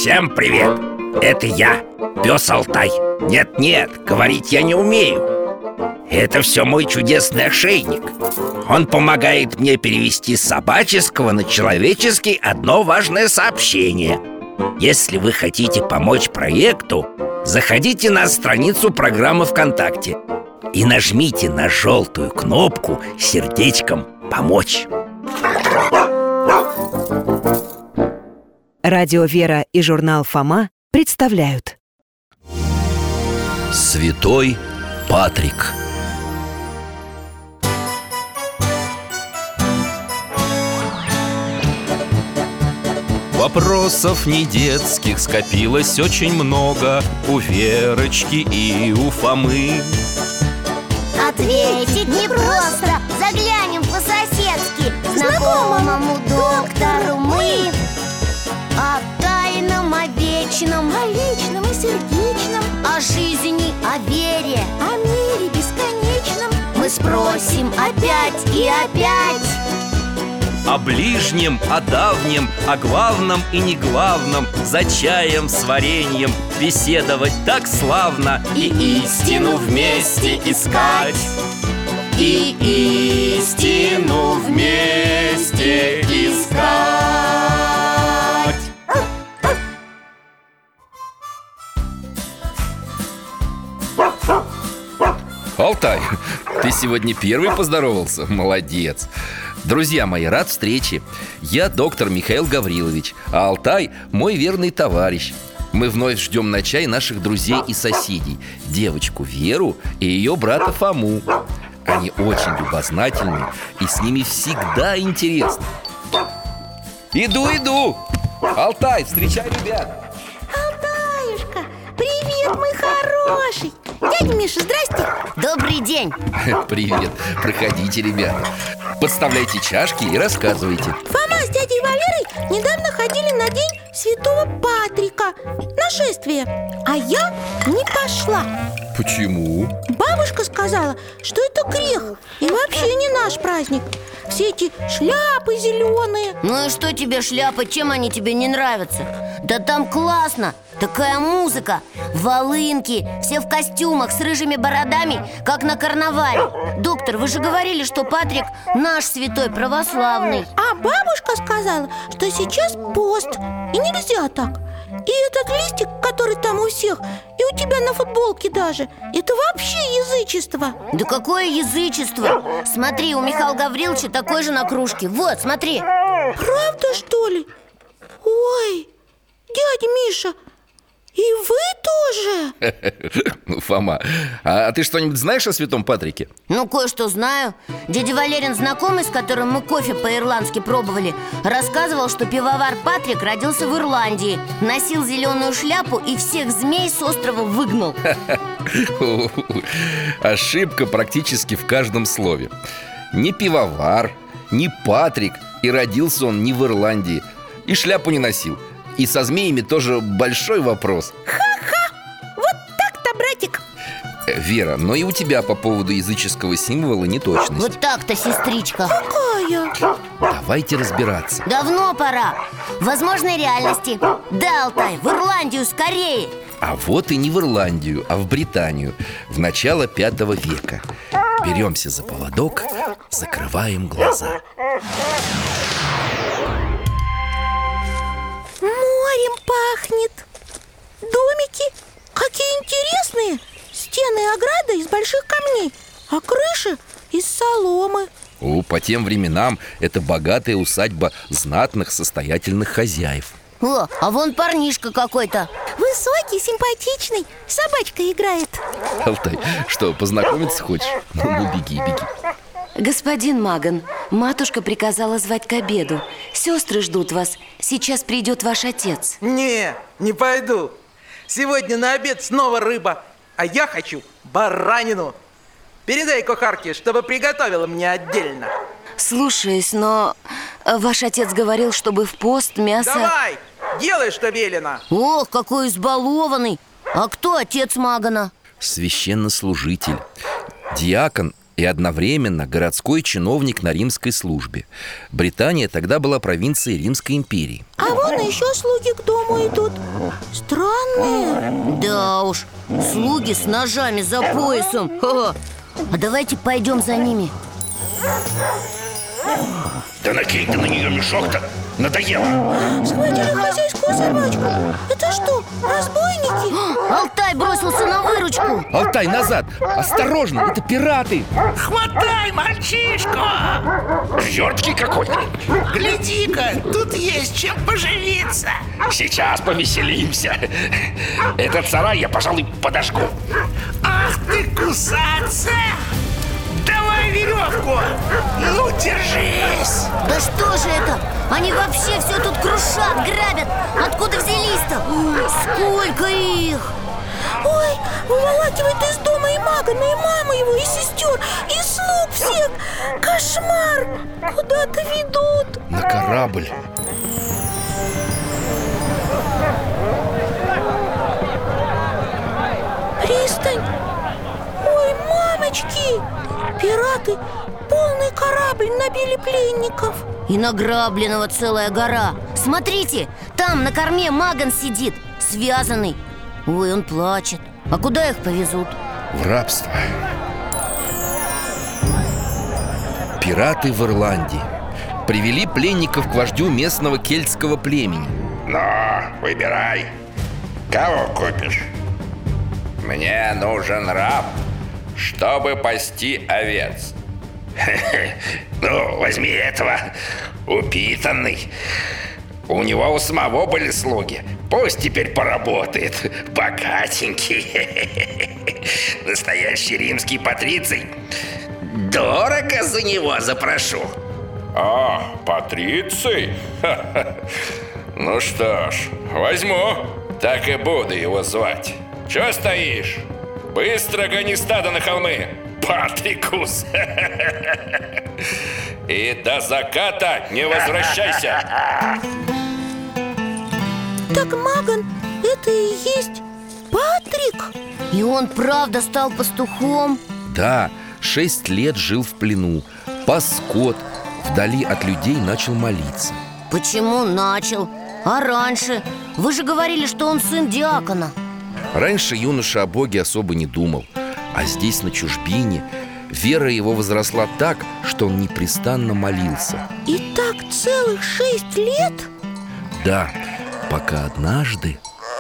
Всем привет! Это я, пес Алтай. Нет, говорить я не умею. Это все мой чудесный ошейник. Он помогает мне перевести с собаческого на человеческий одно важное сообщение. Если вы хотите помочь проекту, заходите на страницу программы ВКонтакте и нажмите на желтую кнопку с сердечком «Помочь». Радио «Вера» и журнал «Фома» представляют Святой Патрик. Вопросов не детских скопилось очень много у Верочки и у Фомы. Ответить непросто, заглянем по-соседски знакомому доктору мы. О тайном, о вечном, о личном и сердечном, о жизни, о вере, о мире бесконечном мы спросим опять и опять. О ближнем, о давнем, о главном и неглавном, за чаем с вареньем беседовать так славно. И истину вместе искать, и истину вместе искать. Алтай, ты сегодня первый поздоровался? Молодец. Друзья мои, рад встрече. Я доктор Михаил Гаврилович, а Алтай мой верный товарищ. Мы вновь ждем на чай наших друзей и соседей, девочку Веру и ее брата Фому. Они очень любознательны, и с ними всегда интересно. Иду! Алтай, встречай ребят. Алтаюшка, привет, мой хороший. Дядя Миша, здрасте. Добрый день. Привет, проходите, ребята. Подставляйте чашки и рассказывайте. Фома с дядей Валерой недавно ходили на день Святого Патрика, нашествие, а я не пошла. Почему? Бабушка сказала, что это грех и вообще не наш праздник. Все эти шляпы зеленые. Ну и что тебе шляпы, чем они тебе не нравятся? Да там классно, такая музыка, волынки, все в костюмах с рыжими бородами, как на карнавале. Доктор, вы же говорили, что Патрик наш святой православный. А бабушка сказала, что сейчас пост, и нельзя так. И этот листик, который там у всех, и у тебя на футболке даже, это вообще язычество. Да какое язычество? Смотри, у Михаила Гавриловича такой же на кружке. Вот, смотри. Правда, что ли? Ой, дядя Миша, и вы тоже? Ну, Фома, а ты что-нибудь знаешь о святом Патрике? Ну, кое-что знаю. Дядя Валерин, знакомый, с которым мы кофе по-ирландски пробовали, рассказывал, что пивовар Патрик родился в Ирландии, носил зеленую шляпу и всех змей с острова выгнал. Ошибка практически в каждом слове. Не пивовар, не Патрик, и родился он не в Ирландии, и шляпу не носил. И со змеями тоже большой вопрос. Вот так-то, братик. Вера, но и у тебя по поводу языческого символа неточность. Вот так-то, сестричка. Какая? Давайте разбираться. Давно пора. Возможной реальности. Да, Алтай, в Ирландию скорее. А вот и не в Ирландию, а в Британию, в начало V века. Беремся за поводок, закрываем глаза. Морем пахнет. Домики какие интересные. Стены и ограда из больших камней, а крыши из соломы. По тем временам это богатая усадьба знатных состоятельных хозяев. О, а вон парнишка какой-то. Высокий, симпатичный, собачка играет. Алтай, что, познакомиться хочешь? Ну, беги. Господин Маган, матушка приказала звать к обеду. Сестры ждут вас. Сейчас придет ваш отец. Не пойду. Сегодня на обед снова рыба, а я хочу баранину. Передай кухарке, чтобы приготовила мне отдельно. Слушаюсь, но ваш отец говорил, чтобы в пост мясо... Давай, делай, что велено. Ох, какой избалованный. А кто отец Магана? Священнослужитель, диакон и одновременно городской чиновник на римской службе. Британия тогда была провинцией Римской империи. А А вон еще слуги к дому идут. Странные. Да уж, слуги с ножами за поясом. Ха-ха. А давайте пойдем за ними. Да накинь ты на нее мешок-то, надоело. Схватили хозяйскую собачку. Это что, разбойники? Алтай бросился на выручку. Алтай, назад! Осторожно, это пираты! Хватай мальчишку! Верткий какой. Гляди-ка, тут есть чем поживиться. Сейчас повеселимся. Этот сарай я, пожалуй, подожгу. Ах ты, кусаться! Давай веревку! Ну, держись! Да что же это? Они вообще все тут крушат, грабят. Откуда взялись-то? Сколько их? Ой, выволакивает из дома и Магана, и маму его, и сестер, и слуг всех. Кошмар! Куда-то ведут. На корабль. Пристань. Ой, мамочки! Пираты полный корабль набили пленников. И награбленного целая гора. Смотрите, там на корме Маган сидит, связанный. Ой, он плачет. А куда их повезут? В рабство. Пираты в Ирландии привели пленников к вождю местного кельтского племени. Ну, выбирай. Кого купишь? Мне нужен раб, чтобы пасти овец. Ну, возьми этого, упитанный. У него у самого были слуги. Пусть теперь поработает. Богатенький. Настоящий римский патриций. Дорого за него запрошу. А, Патриций? Ну что ж, возьму. Так и буду его звать. Чё стоишь? Быстро гони стадо на холмы, Патрикус. И до заката не возвращайся. Так Маган, это и есть Патрик? И он правда стал пастухом? Да, 6 лет жил в плену, пас скот, вдали от людей начал молиться. Почему начал? А раньше? Вы же говорили, что он сын диакона. Раньше юноша о Боге особо не думал, а здесь, на чужбине, вера его возросла так, что он непрестанно молился. И так целых 6 лет? Да, пока однажды...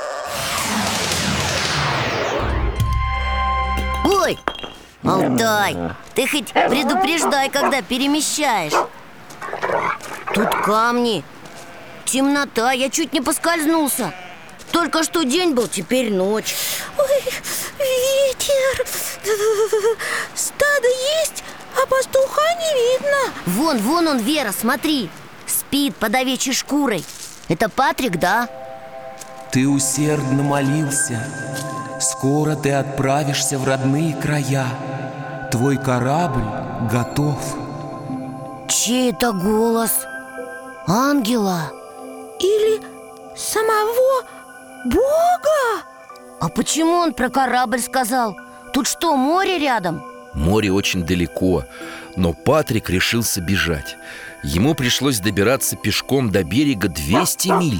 Ой, Алтай, ты хоть предупреждай, когда перемещаешь. Тут камни, темнота, я чуть не поскользнулся. Только что день был, теперь ночь. Ой, ветер. Стадо есть, а пастуха не видно. Вон он, Вера, смотри. Спит под овечьей шкурой. Это Патрик, да? Ты усердно молился. Скоро ты отправишься в родные края. Твой корабль готов. Чей это голос? Ангела? Или самого Бога? А почему он про корабль сказал? Тут что, море рядом? Море очень далеко, но Патрик решился бежать. Ему пришлось добираться пешком до берега 200 миль.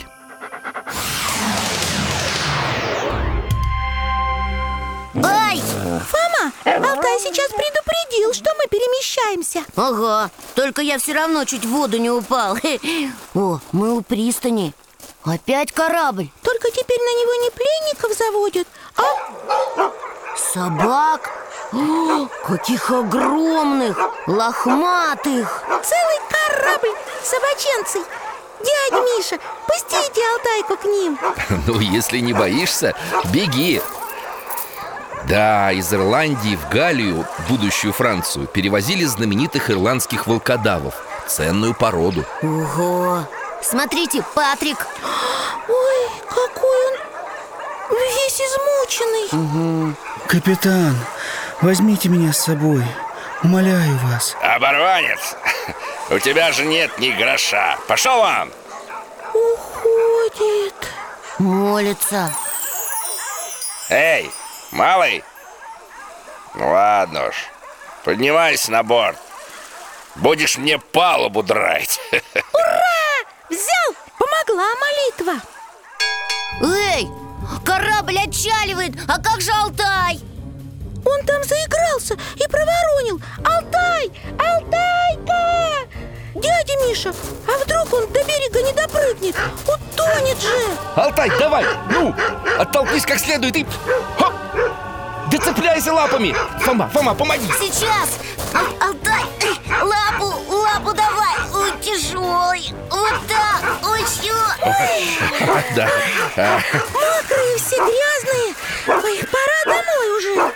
Ай! Фома, Алтай сейчас предупредил, что мы перемещаемся. Ага, только я все равно чуть в воду не упал. О, мы у пристани. Опять корабль. Только теперь на него не пленников заводят, а Собак? О, каких огромных, лохматых. целый корабль собаченцей. Дядя Миша, пустите Алтайку к ним. Ну, если не боишься, беги. Да, из Ирландии в Галлию, будущую Францию, перевозили знаменитых ирландских волкодавов. Ценную породу. Ого! Смотрите, Патрик. Ой, какой он весь измученный. Капитан, возьмите меня с собой. Умоляю вас. Оборванец, у тебя же нет ни гроша. Пошел вон! Уходит. Молится. Эй, малый! Ну ладно уж, поднимайся на борт. Будешь мне палубу драть. Взял, помогла. была молитва. Эй, корабль отчаливает, а как же Алтай? Он там заигрался и проворонил. Алтай! Алтайка! Дядя Миша, а вдруг он до берега не допрыгнет? Утонет же! Алтай, давай, ну, оттолкнись как следует и... Хоп! Да цепляйся лапами! Фома, помоги! Сейчас! Алтай, лапу давай! Ой, тяжелый! Вот так! Ой, все! Да. Мокрые все, грязные. Ой, пора домой уже.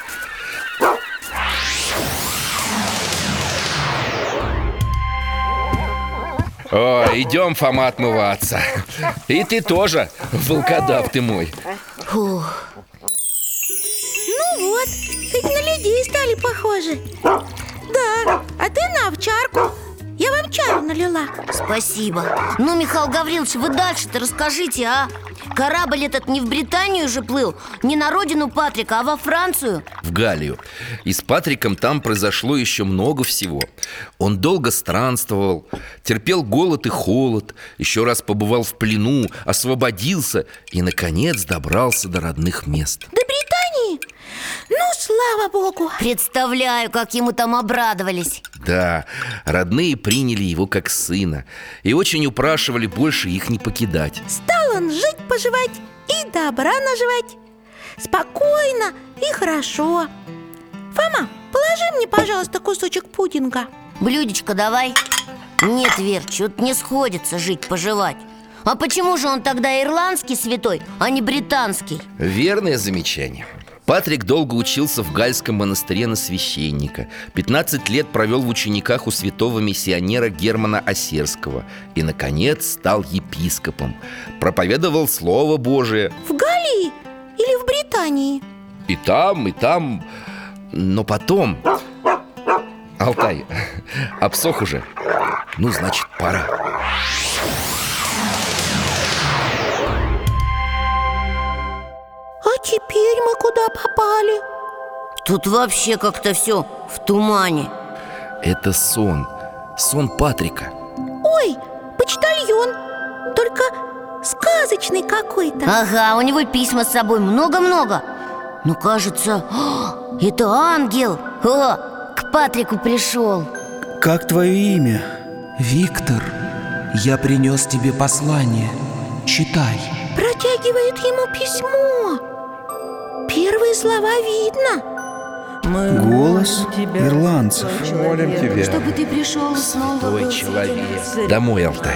О, идем, Фома, отмываться. И ты тоже, волкодав ты мой. Фух. Ну вот, хоть на людей стали похожи. Да, а ты на овчарку. Я вам чаю налила. Спасибо. Ну, Михаил Гаврилович, вы дальше-то расскажите, а? Корабль этот не в Британию же плыл, не на родину Патрика, а во Францию. В Галлию. И с Патриком там произошло еще много всего. Он долго странствовал, терпел голод и холод, еще раз побывал в плену, освободился и, наконец, добрался до родных мест. До Британии? Ну, слава богу. Представляю, как ему там обрадовались. Да, родные приняли его как сына и очень упрашивали больше их не покидать. Стал он жить-поживать и добра наживать. Спокойно и хорошо. Фома, положи мне, пожалуйста, кусочек пудинга. Блюдечко давай. Нет, Вер, что-то не сходится жить-поживать. А почему же он тогда ирландский святой, а не британский? Верное замечание. Патрик долго учился в Гальском монастыре на священника. 15 лет провел в учениках у святого миссионера Германа Осерского и, наконец, стал епископом. Проповедовал Слово Божие. В Галлии или в Британии? И там, но потом... Алтай, обсох уже. Ну, значит, пора. А теперь мы куда попали? Тут вообще как-то все в тумане. Это сон Патрика. Ой, почтальон. Только сказочный какой-то. Ага, у него письма с собой много-много. Ну, кажется, это ангел. О, к Патрику пришел. Как твое имя? Виктор, я принес тебе послание. Читай. Протягивает ему письмо. Первые слова видно. Голос ирландцев. Молим тебя. Чтобы ты пришел снова. Твой человек. Домой, Алтай.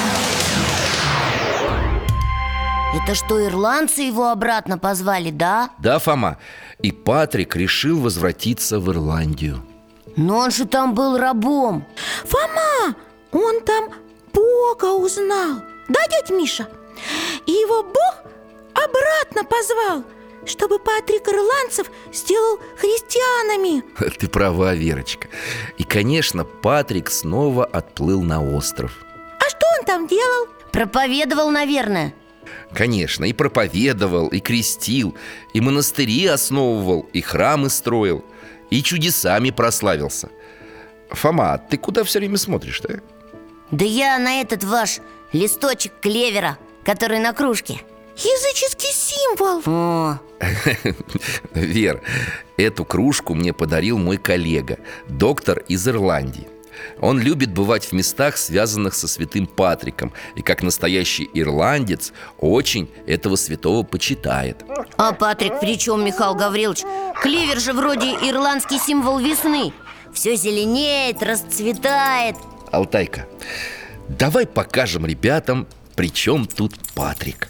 Это что, ирландцы его обратно позвали, да? Да, Фома. И Патрик решил возвратиться в Ирландию. Но он же там был рабом. Фома, он там Бога узнал. Да, дядь Миша? И его Бог обратно позвал, чтобы Патрик ирландцев сделал христианами. Ты права, Верочка. И, конечно, Патрик снова отплыл на остров. А что он там делал? Проповедовал, наверное. Конечно, и проповедовал, и крестил, и монастыри основывал, и храмы строил, и чудесами прославился. Фома, ты куда все время смотришь-то? Да я на этот ваш листочек клевера, который на кружке. Языческий символ. О, Вер, эту кружку мне подарил мой коллега, доктор из Ирландии. Он любит бывать в местах, связанных со святым Патриком, и как настоящий ирландец очень этого святого почитает. а Патрик при чем, Михаил Гаврилович? Клевер же вроде ирландский символ весны. Все зеленеет, расцветает. Алтайка, давай покажем ребятам, при чем тут Патрик.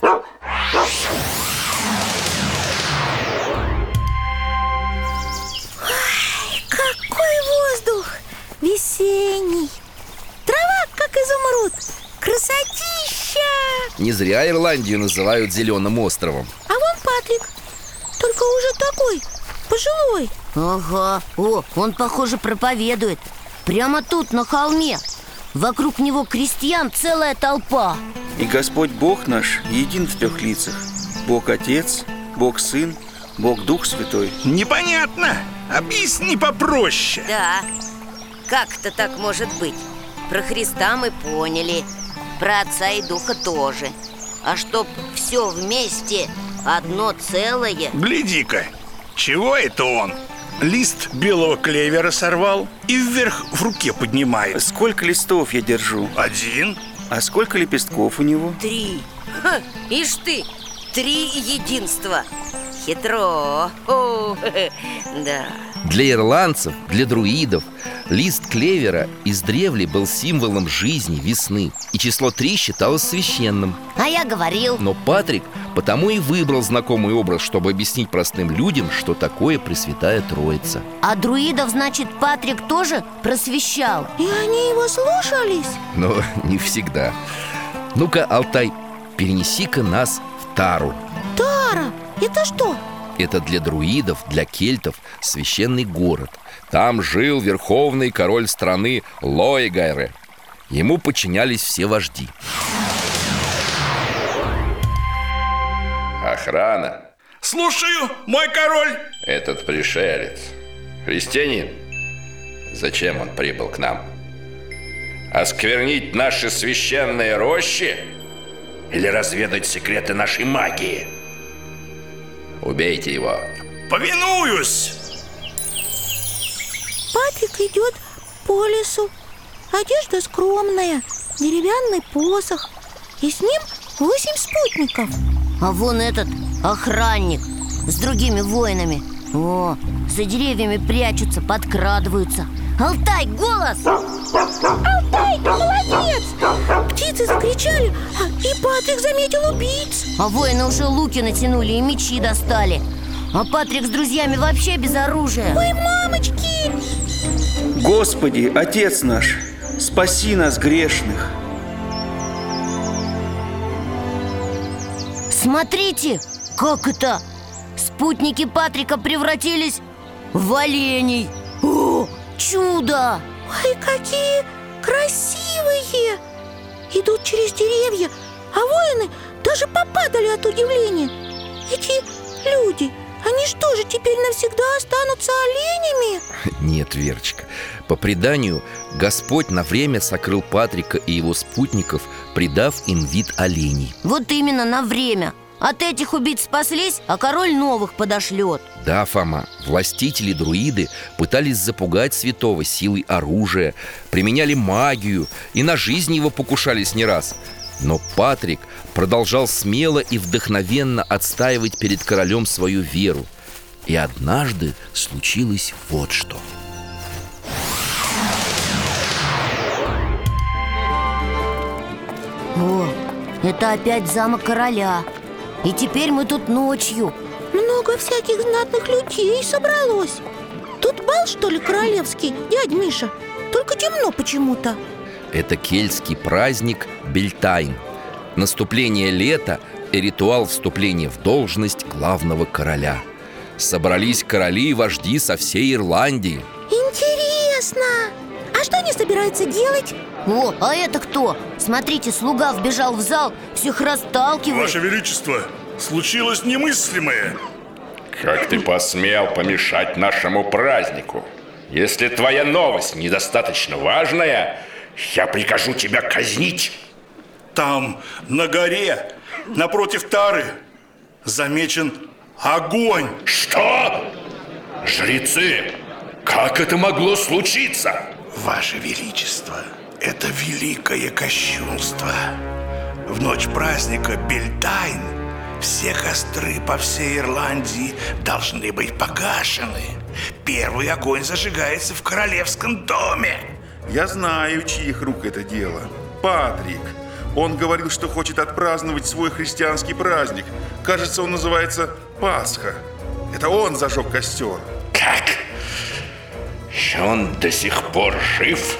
Какой воздух весенний. Трава, как изумруд. Красотища. Не зря Ирландию называют зеленым островом. А вон Патрик, только уже такой пожилой. Ага, о, он, похоже, проповедует. Прямо тут, на холме. Вокруг него крестьян целая толпа. И Господь Бог наш един в трех лицах. Бог Отец, Бог Сын, Бог Дух Святой. Непонятно. Объясни попроще. Да, как это так может быть? Про Христа мы поняли. про Отца и Духа тоже. А чтоб все вместе, одно целое. Гляди-ка, чего это он? Лист белого клевера сорвал и вверх в руке поднимает. Сколько листов я держу? 1. А сколько лепестков у него? 3. Ха, ишь ты, 3 единства. Хитро. О, да. Для ирландцев, для друидов лист клевера издревле был символом жизни, весны. И число 3 считалось священным. А я говорил. Но Патрик потому и выбрал знакомый образ, чтобы объяснить простым людям, что такое Пресвятая Троица. А друидов, значит, Патрик тоже просвещал? И они его слушались? Но не всегда. Ну-ка, Алтай, перенеси-ка нас в Тару. Тара, это что? Это для друидов, для кельтов священный город. Там жил верховный король страны Лоегайре. Ему подчинялись все вожди. Охрана. Слушаю, мой король. Этот пришелец христианин. Зачем он прибыл к нам? Осквернить наши священные рощи? Или разведать секреты нашей магии? Убейте его. Повинуюсь. Патрик идет по лесу. Одежда скромная, деревянный посох. И с ним 8 спутников. А вон этот охранник с другими воинами. О, за деревьями прячутся, подкрадываются. Алтай, голос! Алтай, ты молодец! Птицы закричали, и Патрик заметил убийц. А воины уже луки натянули и мечи достали. А Патрик с друзьями вообще без оружия. Ой, мамочки! Господи, Отец наш, спаси нас грешных. Смотрите, как это? Спутники Патрика превратились в оленей. О, чудо! Ой, какие красивые! Идут через деревья, а воины даже попадали от удивления. Эти люди, они что же теперь навсегда останутся оленями? Нет, Верочка. По преданию, Господь на время сокрыл Патрика и его спутников, придав им вид оленей. Вот именно на время. От этих убийц спаслись, а король новых подошлет. Да, Фома, властители-друиды пытались запугать святого силой оружия, применяли магию и на жизнь его покушались не раз. Но Патрик продолжал смело и вдохновенно отстаивать перед королем свою веру. И однажды случилось вот что. О, это опять замок короля. И теперь мы тут ночью. Много всяких знатных людей собралось. Тут бал, что ли, королевский, дядь Миша? Только темно почему-то. Это кельтский праздник Бельтайн. Наступление лета и ритуал вступления в должность главного короля. Собрались короли и вожди со всей Ирландии. Интересно! А что они собираются делать? О, а это кто? Смотрите, слуга вбежал в зал, всех расталкивает. Ваше Величество, случилось немыслимое. Как ты посмел помешать нашему празднику? Если твоя новость недостаточно важная, я прикажу тебя казнить. Там, на горе, напротив Тары, замечен огонь. Что? Жрецы, как это могло случиться? Ваше Величество, это великое кощунство. В ночь праздника Бельтайн все костры по всей Ирландии должны быть погашены. Первый огонь зажигается в королевском доме. Я знаю, чьих рук это дело. Патрик. Он говорил, что хочет отпраздновать свой христианский праздник. Кажется, он называется Пасха. Это он зажег костер. Как? И он до сих пор жив?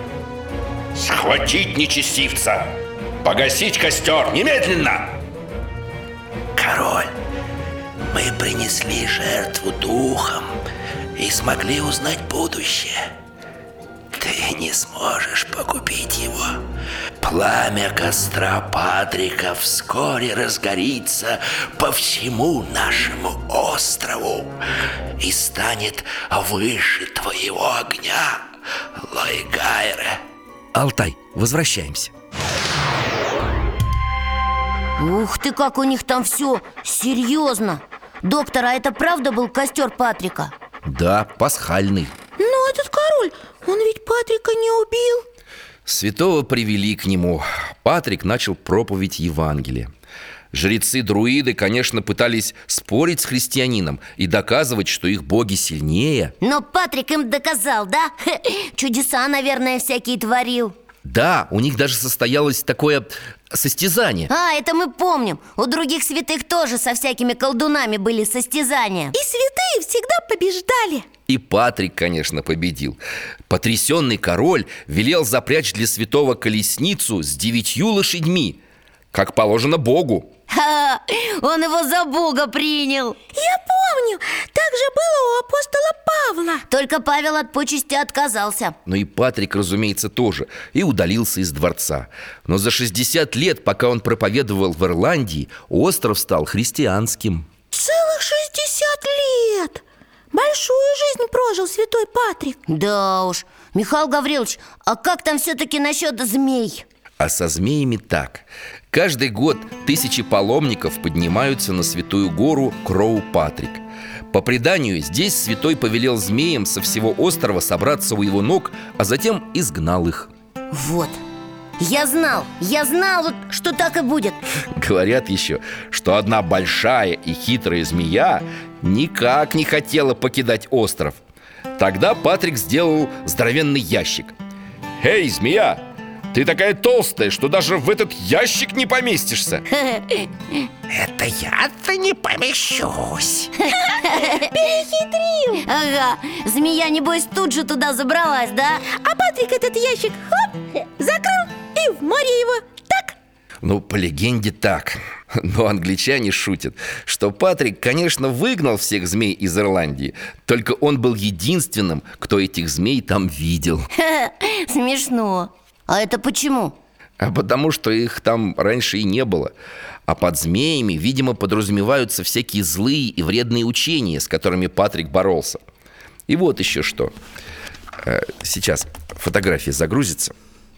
Схватить нечестивца! Погасить костер! Немедленно! Король, мы принесли жертву духом и смогли узнать будущее. Ты не сможешь погубить его. Пламя костра Патрика вскоре разгорится по всему нашему острову и станет выше твоего огня, Лоегайре. Алтай, возвращаемся. Ух ты, как у них там все серьезно. Доктор, а это правда был костер Патрика? Да, пасхальный. Но этот король, он ведь Патрика не убил. Святого привели к нему. Патрик начал проповедь Евангелия. Жрецы-друиды, конечно, пытались спорить с христианином и доказывать, что их боги сильнее. Но Патрик им доказал, да? Чудеса, наверное, всякие творил. Да, у них даже состоялось такое состязание. А, это мы помним. У других святых тоже со всякими колдунами были состязания. И святые всегда побеждали. И Патрик, конечно, победил. Потрясенный король велел запрячь для святого колесницу с 9 лошадьми, как положено Богу. Ха, он его за Бога принял. Я помню, так же было у апостола Павла. Только Павел от почести отказался. Но и Патрик, разумеется, тоже. И удалился из дворца. Но за 60 лет, пока он проповедовал в Ирландии, остров стал христианским. Целых 60 лет! Большую жизнь прожил святой Патрик. Да уж. Михаил Гаврилович, а как там все-таки насчет змей? А со змеями так. Каждый год тысячи паломников поднимаются на святую гору Кроу-Патрик. По преданию, здесь святой повелел змеям со всего острова собраться у его ног, а затем изгнал их. Вот. Я знал, вот, что так и будет. Говорят еще, что одна большая и хитрая змея никак не хотела покидать остров. Тогда Патрик сделал здоровенный ящик. «Эй, змея! Ты такая толстая, что даже в этот ящик не поместишься!» Это я-то не помещусь. Перехитрил. Ага, змея, небось, тут же туда забралась, да? А Патрик этот ящик, хоп, закрыл и в море его, так? Ну, по легенде так. Но англичане шутят, что Патрик, конечно, выгнал всех змей из Ирландии. Только он был единственным, кто этих змей там видел. Смешно. А это почему? А потому что их там раньше и не было. А под змеями, видимо, подразумеваются всякие злые и вредные учения, с которыми Патрик боролся. И вот еще что. Сейчас фотография загрузится.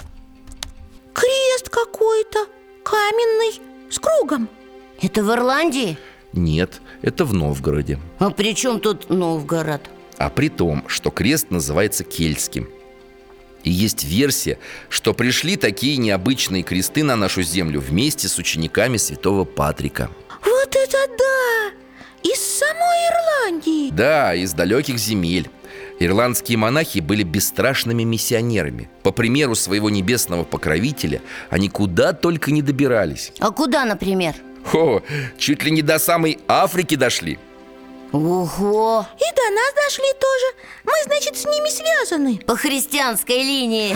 Крест какой-то, каменный, с кругом. Это в Ирландии? Нет, это в Новгороде. А при чем тут Новгород? А при том, что крест называется кельтским. И есть версия, что пришли такие необычные кресты на нашу землю вместе с учениками святого Патрика. Вот это да! Из самой Ирландии. Да, из далеких земель. Ирландские монахи были бесстрашными миссионерами. По примеру своего небесного покровителя они куда только не добирались. А куда, например? О, чуть ли не до самой Африки дошли. Ого! И до нас дошли тоже. Мы, значит, с ними связаны. По христианской линии.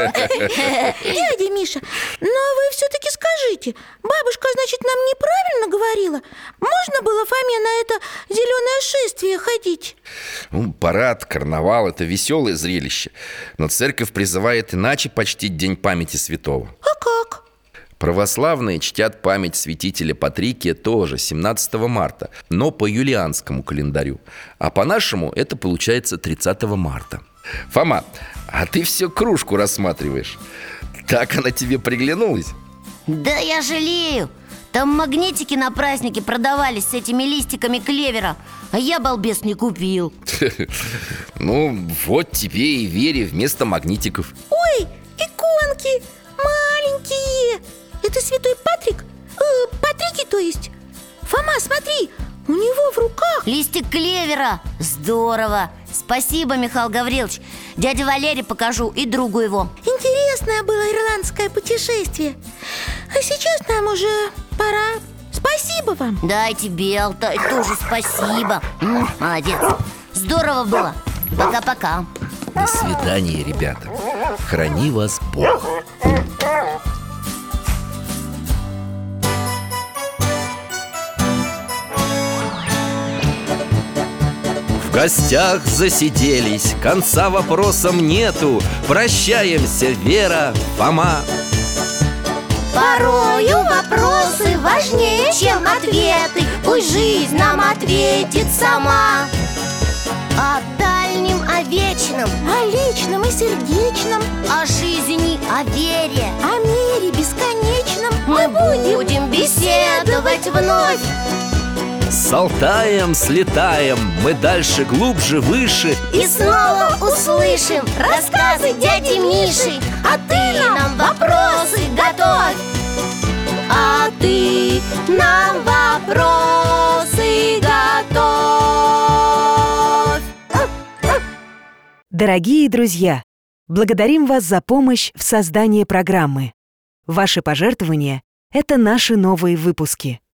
Дядя Миша, но вы все-таки скажите, бабушка, значит, нам неправильно говорила? Можно было Фоме на это зеленое шествие ходить? Ну, парад, карнавал – это веселое зрелище. Но церковь призывает иначе почтить День памяти святого. А как? Православные чтят память святителя Патрикия тоже 17 марта, но по юлианскому календарю. А по-нашему это получается 30 марта. Фома, а ты все кружку рассматриваешь. Так она тебе приглянулась? Да я жалею. Там магнитики на празднике продавались с этими листиками клевера, а я, балбес, не купил. Ну, вот тебе и Вере вместо магнитиков. Ой, иконки маленькие. Это святой Патрик? Патрики, то есть? Фома, смотри, у него в руках листик клевера. Здорово. Спасибо, Михаил Гаврилович. Дяде Валере покажу и другу его. Интересное было ирландское путешествие. А сейчас нам уже пора. Спасибо вам. Да, и тебе, Алтай, тоже спасибо. Молодец. Здорово было. Пока-пока. До свидания, ребята. Храни вас Бог. В гостях засиделись, конца вопросам нету. Прощаемся, Вера, Фома. Порою вопросы важнее, чем ответы. Пусть жизнь нам ответит сама. О дальнем, о вечном, о личном и сердечном, о жизни, о вере, о мире бесконечном мы будем беседовать вновь. С Алтаем слетаем, мы дальше, глубже, выше. И снова услышим рассказы дяди Миши. А ты нам вопросы готовь. А ты нам вопросы готовь. Дорогие друзья, благодарим вас за помощь в создании программы. Ваши пожертвования – это наши новые выпуски.